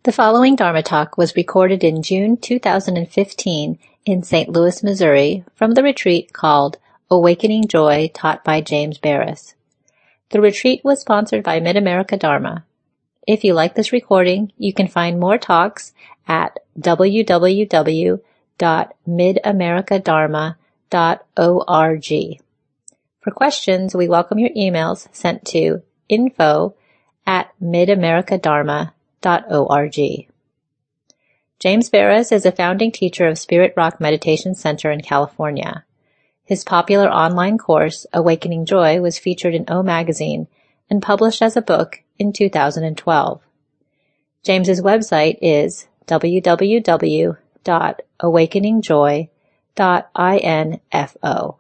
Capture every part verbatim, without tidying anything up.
The following Dharma talk was recorded in June two thousand fifteen in Saint Louis, Missouri, from the retreat called Awakening Joy, taught by James Barris. The retreat was sponsored by Mid-America Dharma. If you like this recording, you can find more talks at w w w dot mid america dharma dot org. For questions, we welcome your emails sent to info at mid america dharma dot org. James Barris is a founding teacher of Spirit Rock Meditation Center in California. His popular online course, Awakening Joy, was featured in O Magazine and published as a book in two thousand twelve. James's website is w w w dot awakening joy dot info.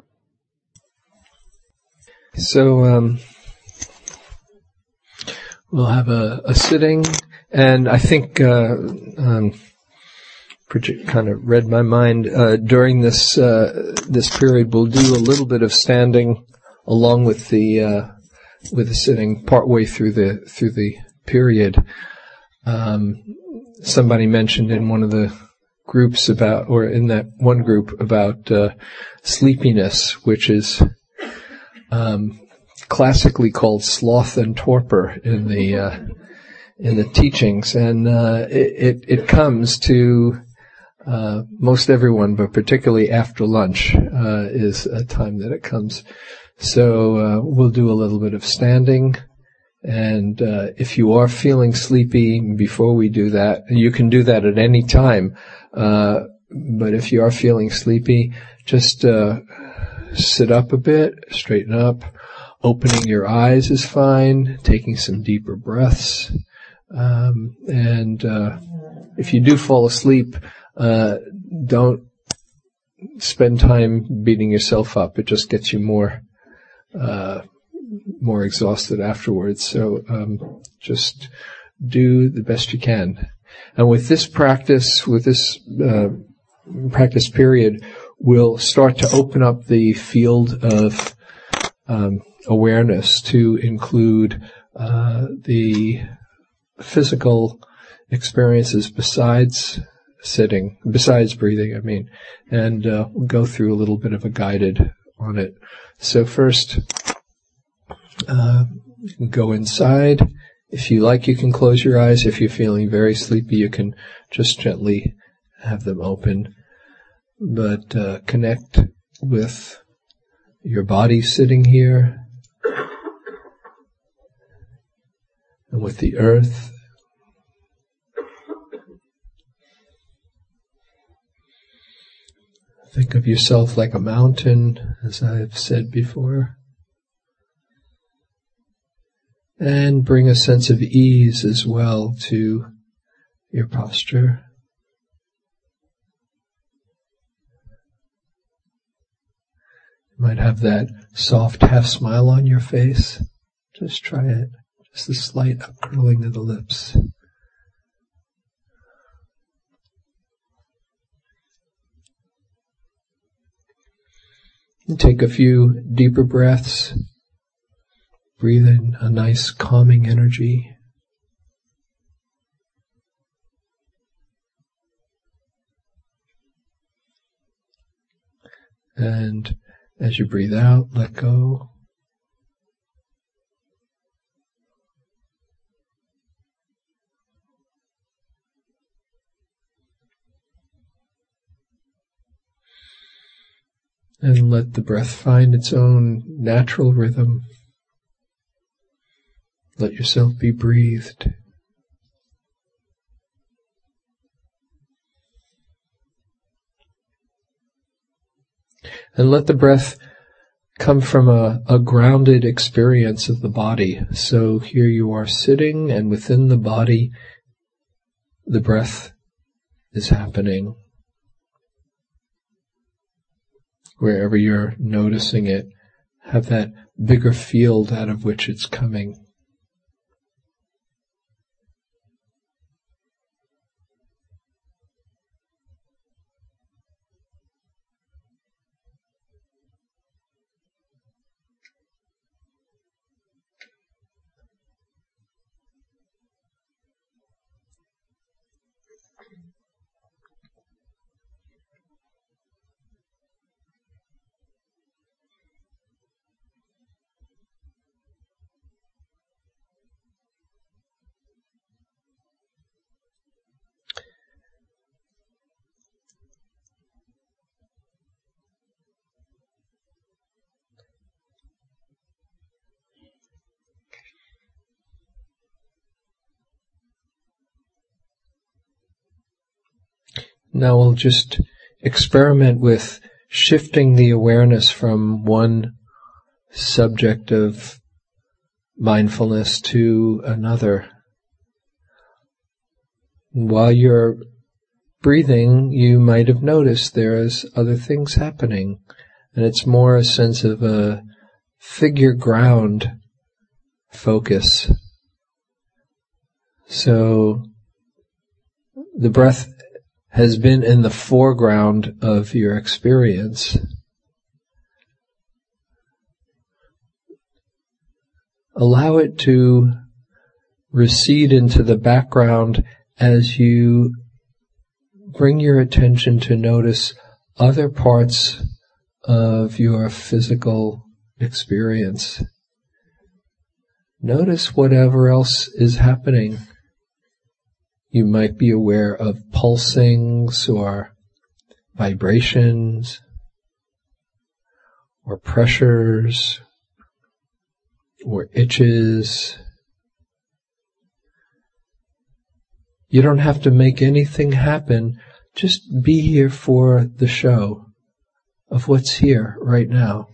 So um, we'll have a, a sitting, and I think uh, um, kind of read my mind. Uh, during this uh, this period, we'll do a little bit of standing along with the uh, with the sitting partway through the through the period. Um, somebody mentioned in one of the groups about, or in that one group about uh, sleepiness, which is um, classically called sloth and torpor in the uh, in the teachings, and uh, it, it it comes to uh, most everyone, but particularly after lunch uh, is a time that it comes. So uh, we'll do a little bit of standing. And uh, if you are feeling sleepy before we do that, you can do that at any time. Uh, but if you are feeling sleepy, just uh, sit up a bit, straighten up. Opening your eyes is fine. Taking some deeper breaths. Um, and uh, if you do fall asleep, uh, don't spend time beating yourself up. It just gets you more uh more exhausted afterwards. So um, just do the best you can. And with this practice, with this uh, practice period, we'll start to open up the field of um, awareness to include uh, the physical experiences besides sitting, besides breathing, I mean. And uh, we'll go through a little bit of a guided on it. So first, Uh, you can go inside. If you like, you can close your eyes. If you're feeling very sleepy, you can just gently have them open. But uh, connect with your body sitting here and with the earth. Think of yourself like a mountain, as I've said before. And bring a sense of ease as well to your posture. You might have that soft half smile on your face. Just try it. Just a slight upcurling of the lips. And take a few deeper breaths. Breathe in a nice calming energy. And as you breathe out, let go. And let the breath find its own natural rhythm. Let yourself be breathed. And let the breath come from a, a grounded experience of the body. So here you are sitting, and within the body, the breath is happening. Wherever you're noticing it, have that bigger field out of which it's coming. Now we'll just experiment with shifting the awareness from one subject of mindfulness to another. While you're breathing, you might have noticed there's other things happening, and it's more a sense of a figure ground focus. So the breath has been in the foreground of your experience. Allow it to recede into the background as you bring your attention to notice other parts of your physical experience. Notice whatever else is happening. You might be aware of pulsings or vibrations or pressures or itches. You don't have to make anything happen. Just be here for the show of what's here right now.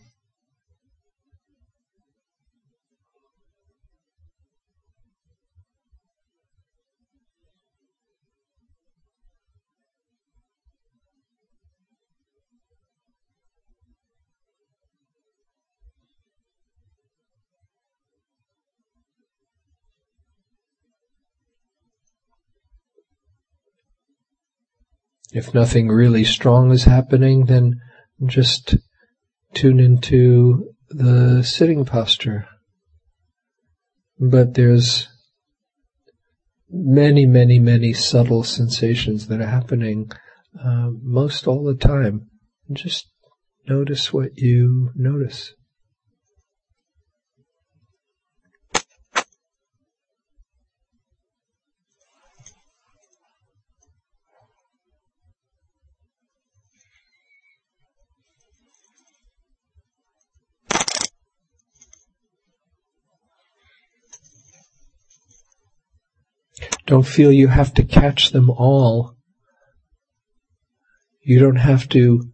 If nothing really strong is happening, then just tune into the sitting posture. But there's many, many, many subtle sensations that are happening uh, most all the time. Just notice what you notice. Don't feel you have to catch them all. You don't have to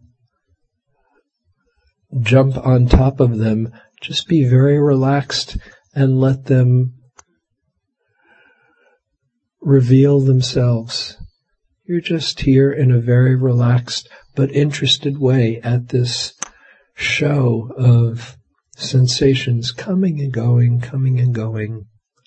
jump on top of them. Just be very relaxed and let them reveal themselves. You're just here in a very relaxed but interested way at this show of sensations coming and going, coming and going.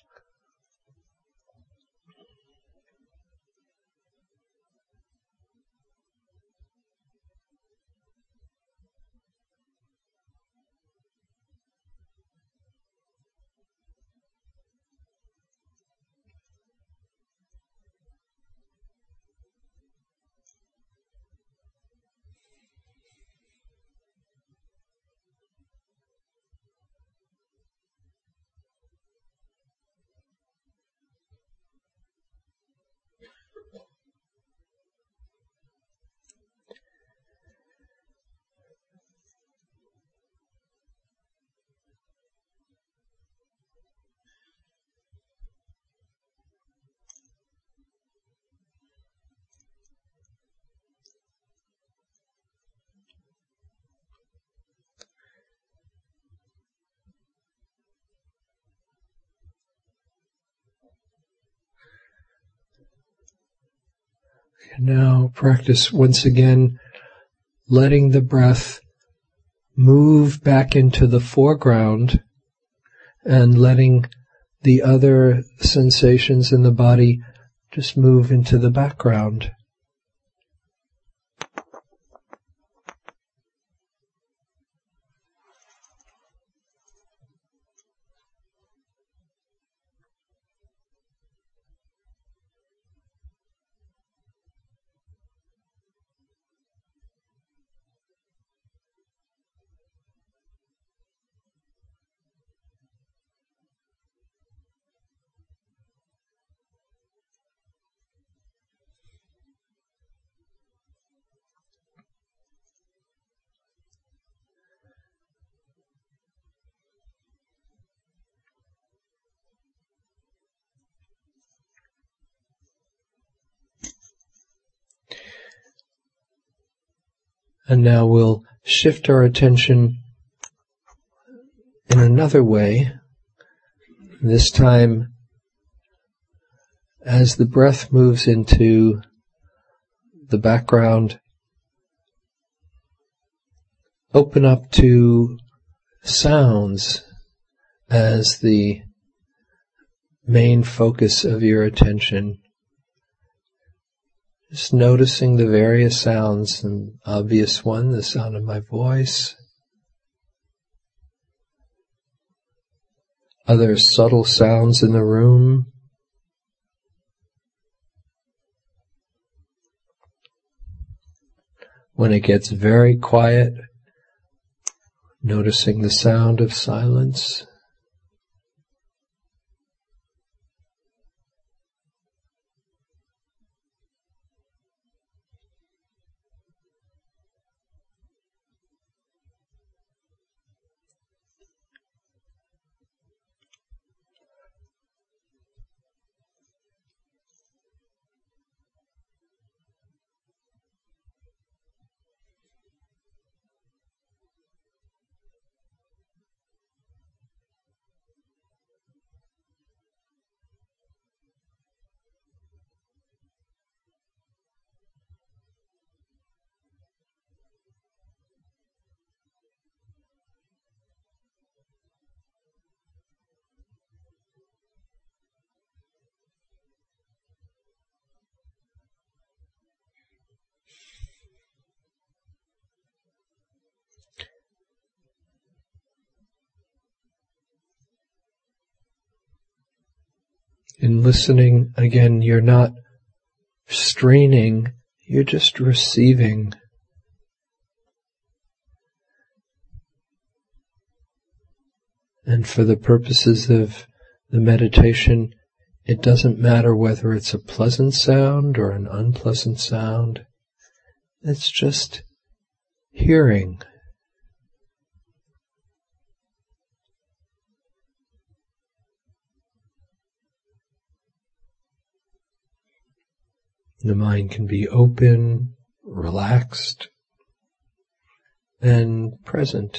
Now practice once again letting the breath move back into the foreground and letting the other sensations in the body just move into the background. And now we'll shift our attention in another way. This time, as the breath moves into the background, open up to sounds as the main focus of your attention. Just noticing the various sounds, an obvious one, the sound of my voice, other subtle sounds in the room, when it gets very quiet, noticing the sound of silence. In listening, again, you're not straining, you're just receiving. And for the purposes of the meditation, it doesn't matter whether it's a pleasant sound or an unpleasant sound. It's just hearing. The mind can be open, relaxed, and present.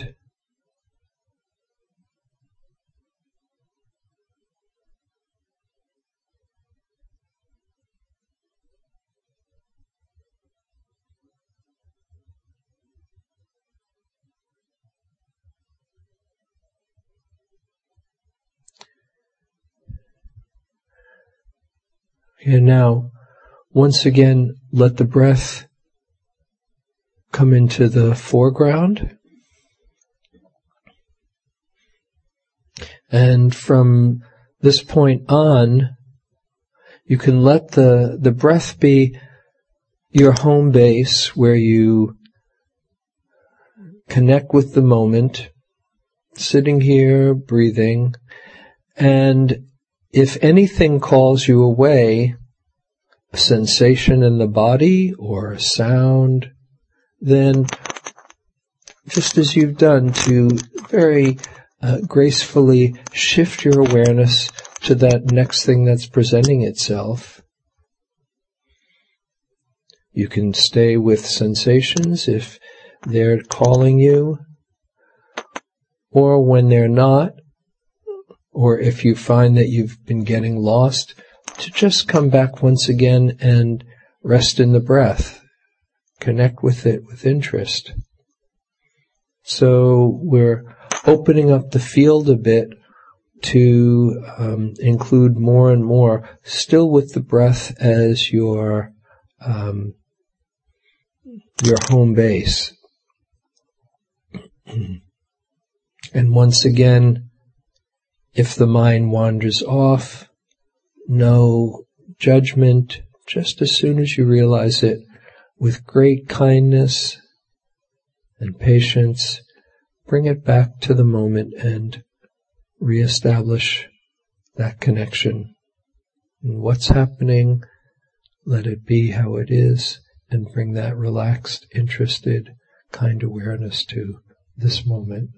And now, once again, let the breath come into the foreground. And from this point on, you can let the, the breath be your home base where you connect with the moment, sitting here, breathing, and if anything calls you away, a sensation in the body or a sound, then just as you've done, to very uh, gracefully shift your awareness to that next thing that's presenting itself. You can stay with sensations if they're calling you, or when they're not, or if you find that you've been getting lost, to just come back once again and rest in the breath. Connect with it with interest. So we're opening up the field a bit to um, include more and more, still with the breath as your um, your home base. And once again, if the mind wanders off, no judgment, just as soon as you realize it, with great kindness and patience, bring it back to the moment and reestablish that connection. And what's happening, let it be how it is, and bring that relaxed, interested, kind awareness to this moment.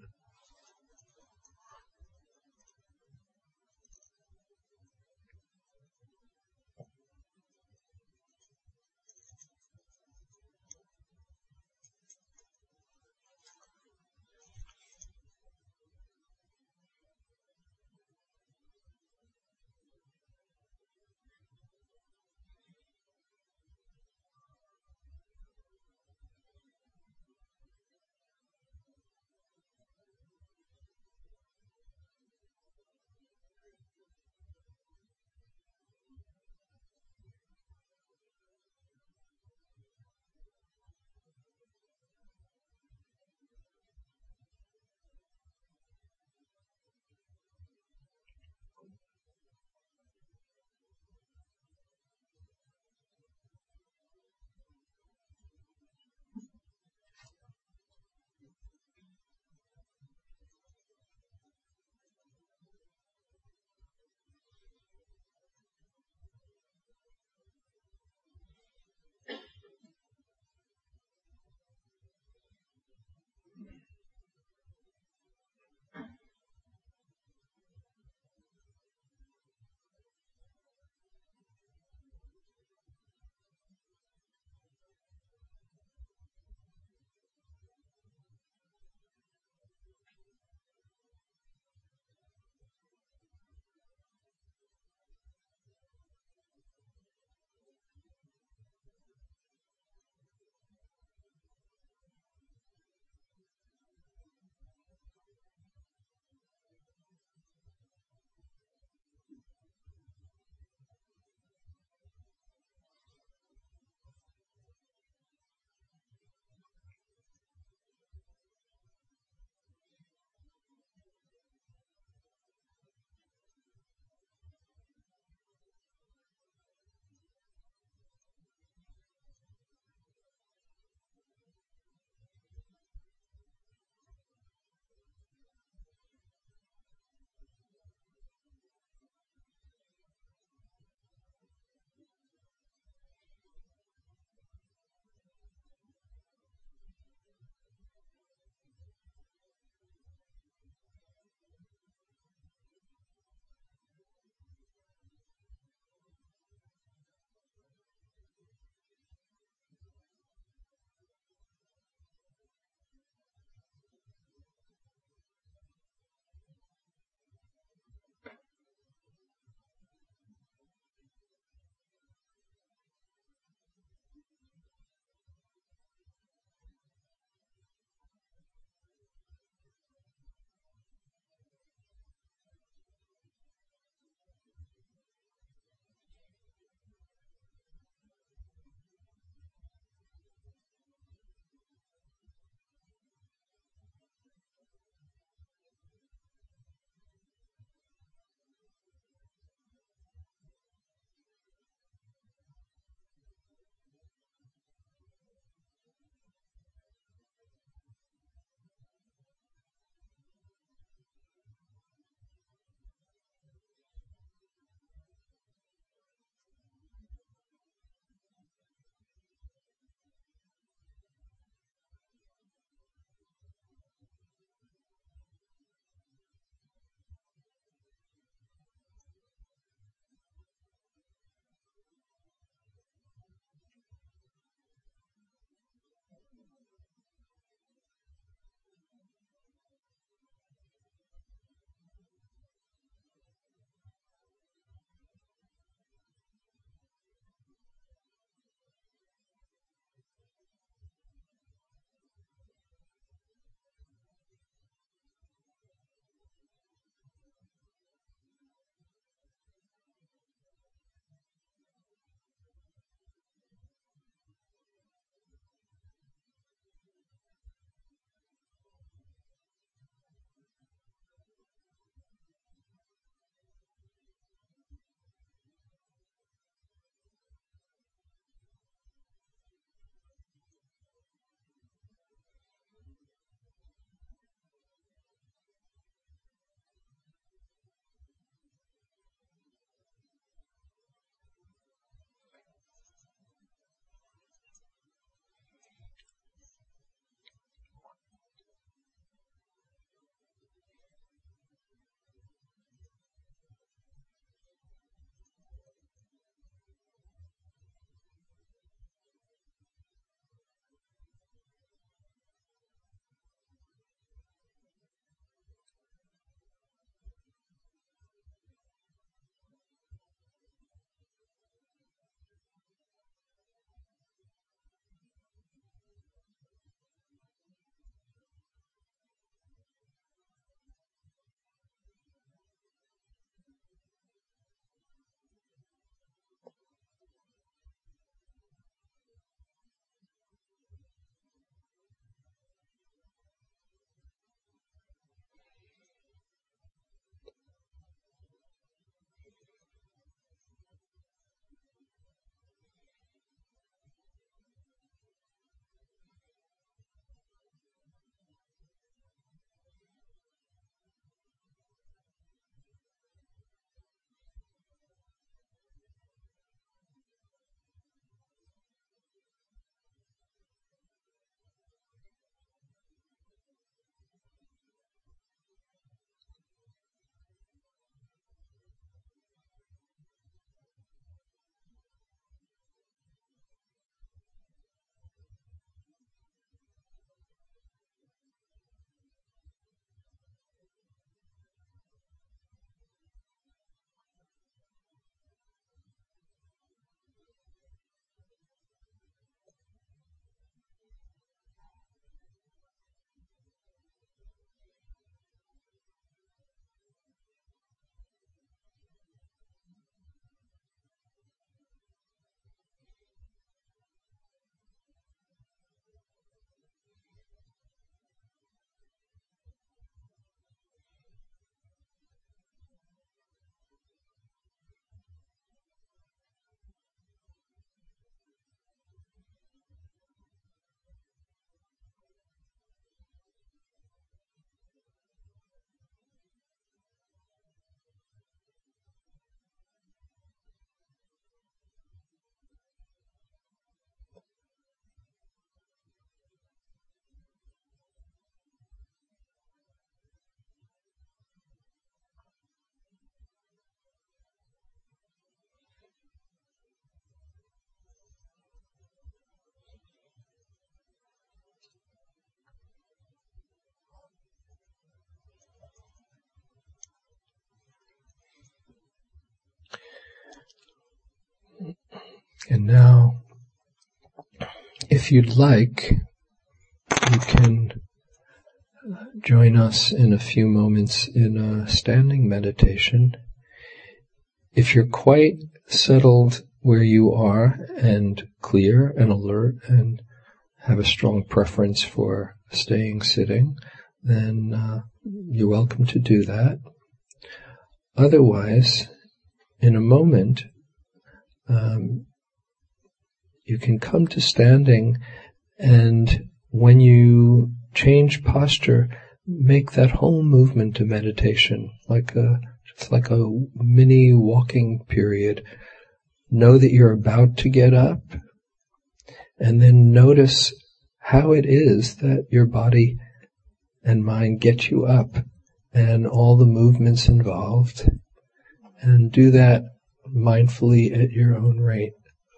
And now, if you'd like, you can join us in a few moments in a standing meditation. If you're quite settled where you are and clear and alert and have a strong preference for staying sitting, then uh, you're welcome to do that. Otherwise, in a moment, um, you can come to standing, and when you change posture, make that whole movement a meditation, like a just like a mini walking period. Know that you're about to get up, and then notice how it is that your body and mind get you up, and all the movements involved, and do that mindfully at your own rate.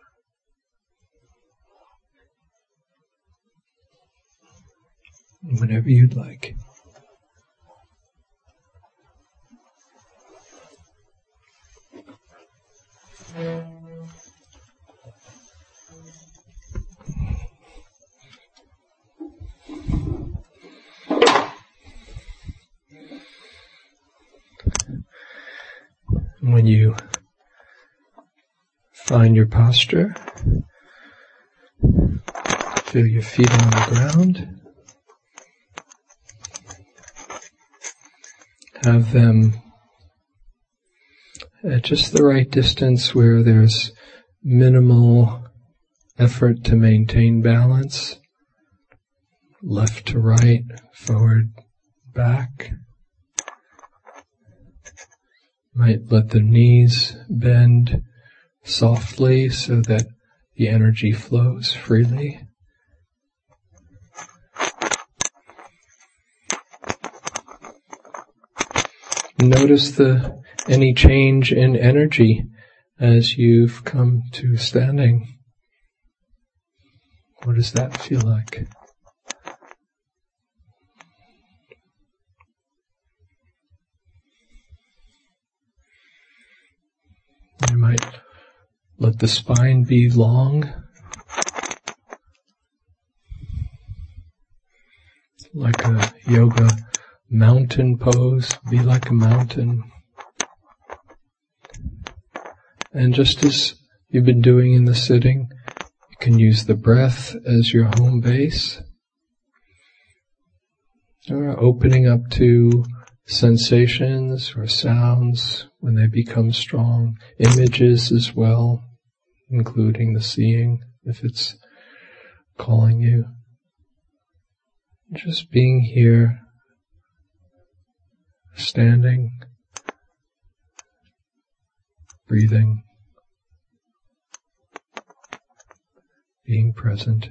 Whenever you'd like. When you find your posture, feel your feet on the ground. Have them at just the right distance where there's minimal effort to maintain balance. Left to right, forward, back. Might let the knees bend softly so that the energy flows freely. Notice the any change in energy as you've come to standing. What does that feel like? You might let the spine be long, like a yoga mountain pose, be like a mountain. And just as you've been doing in the sitting, you can use the breath as your home base, or opening up to sensations or sounds when they become strong, images as well, including the seeing if it's calling you. Just being here, standing, breathing, being present.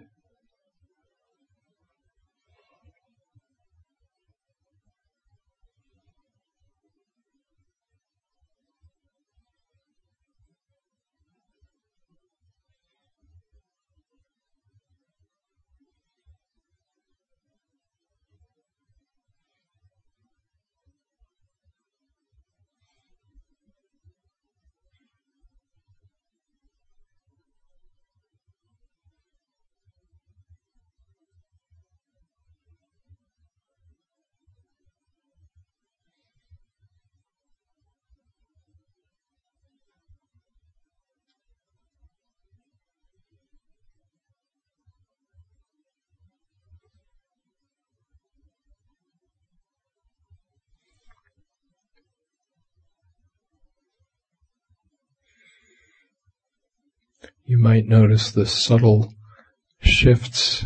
You might notice the subtle shifts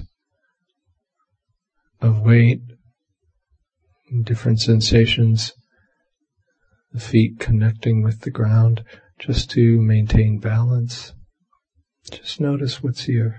of weight, different sensations, the feet connecting with the ground, just to maintain balance. Just notice what's here.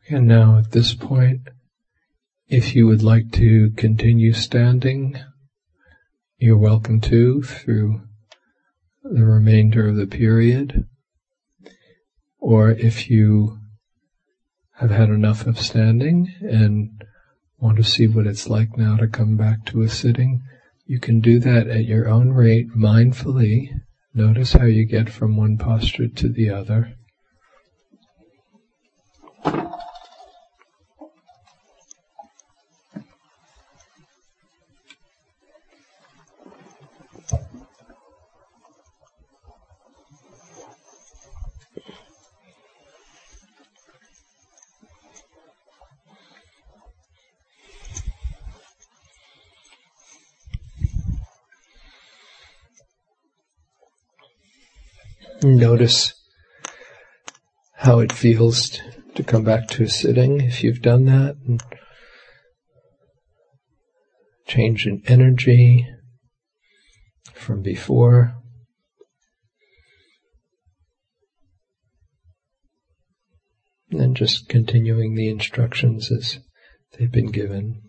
And now at this point, if you would like to continue standing, you're welcome to through the remainder of the period. Or if you have had enough of standing and want to see what it's like now to come back to a sitting, you can do that at your own rate, mindfully. Notice how you get from one posture to the other. Notice how it feels to come back to a sitting if you've done that. And change in energy from before. And then just continuing the instructions as they've been given.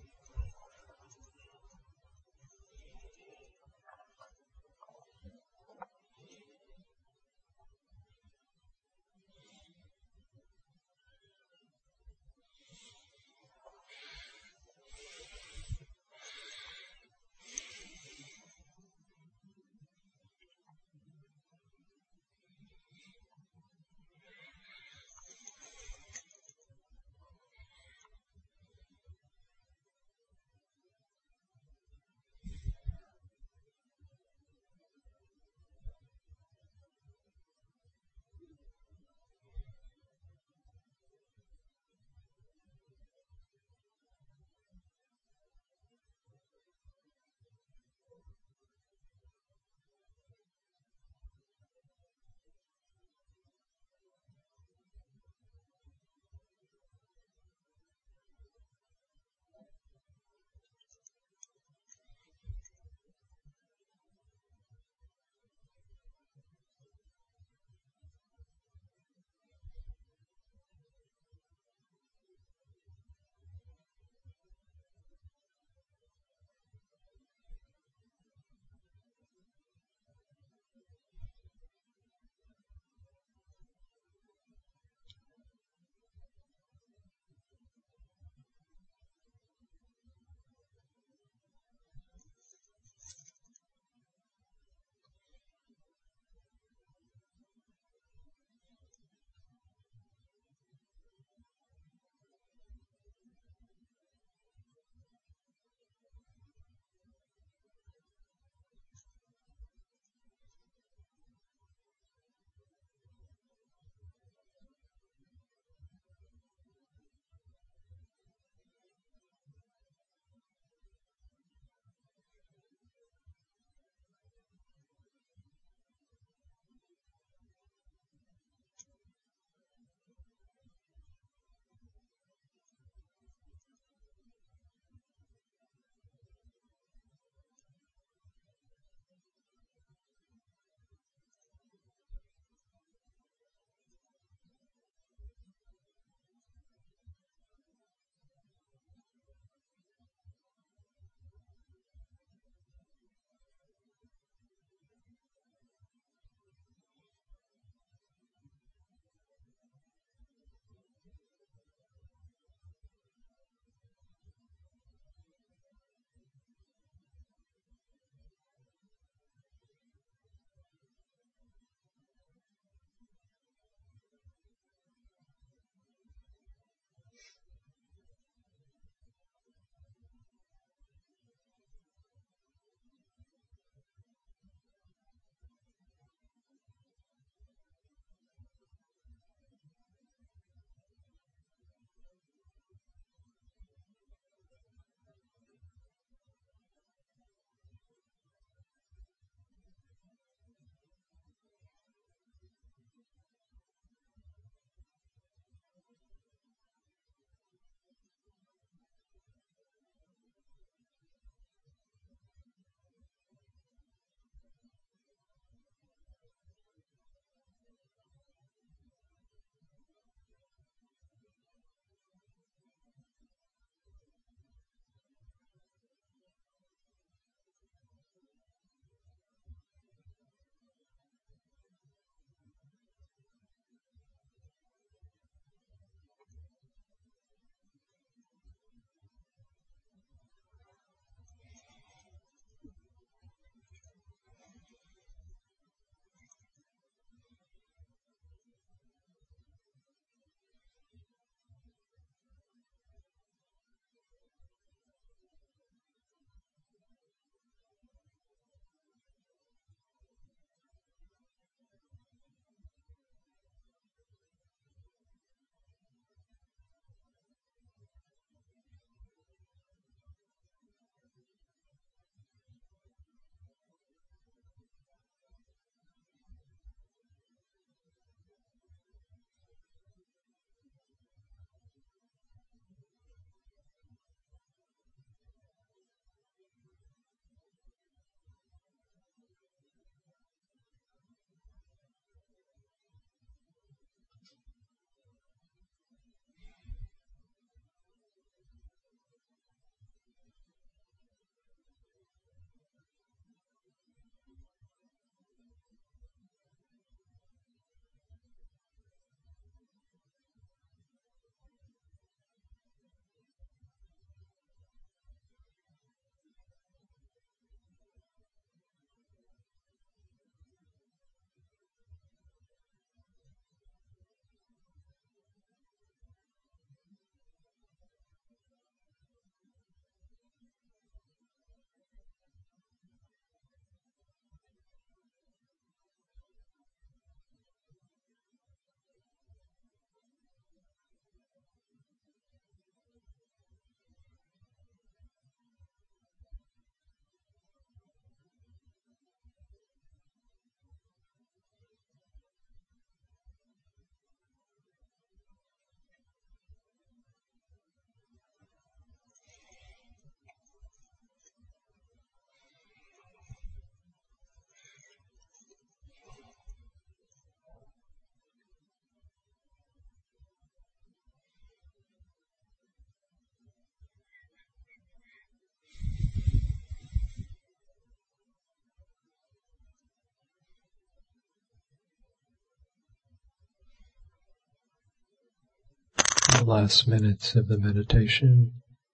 last minutes of the meditation.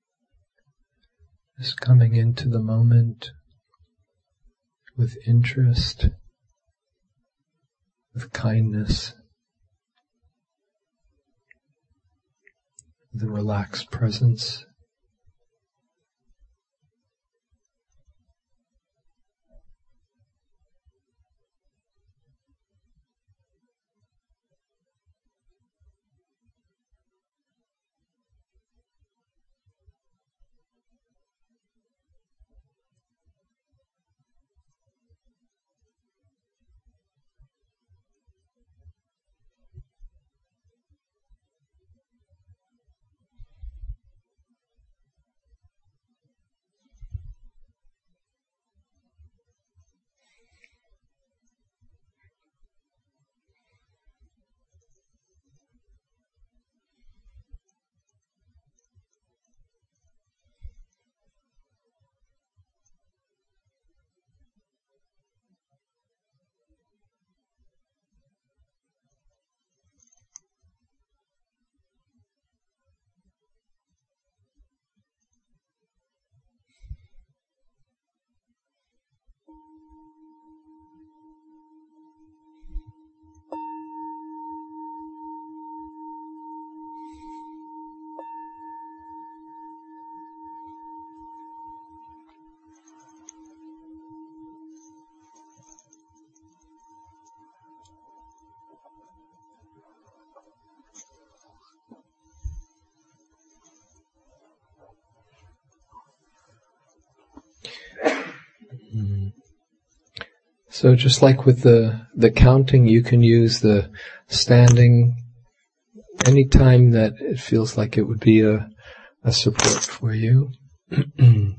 Just coming into the moment with interest, with kindness, with a relaxed presence. So just like with the, the counting, you can use the standing any time that it feels like it would be a, a support for you. And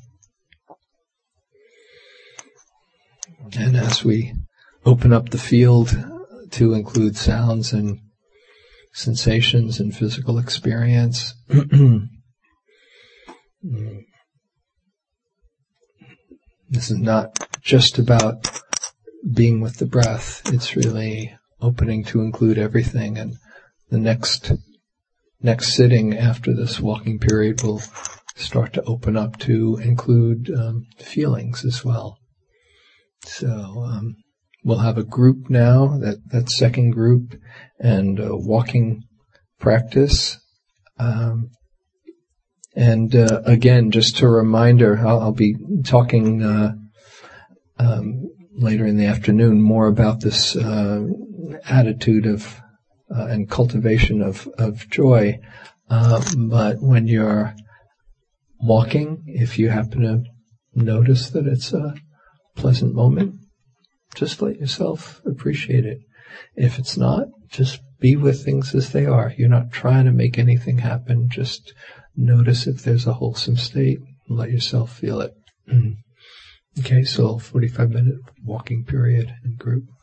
as we open up the field to include sounds and sensations and physical experience, this is not just about being with the breath. It's really opening to include everything. And the next next sitting after this walking period will start to open up to include um, feelings as well. So um, we'll have a group now, that, that second group, and a walking practice. Um, and uh, again, just a reminder, I'll, I'll be talking uh, um, later in the afternoon more about this uh, attitude of uh, and cultivation of, of joy. Uh, but when you're walking, if you happen to notice that it's a pleasant moment, just let yourself appreciate it. If it's not, just be with things as they are. You're not trying to make anything happen. Just notice if there's a wholesome state and let yourself feel it. Okay, so forty-five minute walking period in group.